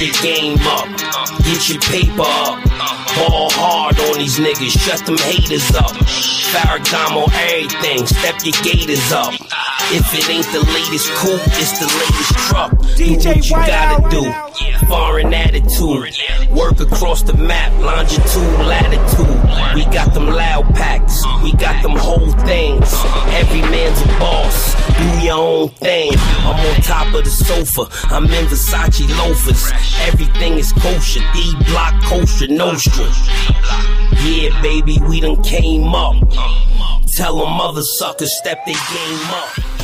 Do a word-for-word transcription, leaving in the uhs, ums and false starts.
your game up. Get your paper up. Ball hard on these niggas, shut them haters up. Farragamo everything, step your gators up. If it ain't the latest coupe, it's the latest truck. Do what you gotta do. Foreign attitude. Work across the map, longitude, latitude. We got them loud packs, we got them whole things. Every man's a boss, do your own thing. I'm on top of the sofa, I'm in Versace loafers. Everything is kosher, D-Block kosher, Nostra. Yeah, baby, we done came up. Tell them other suckers step their game up.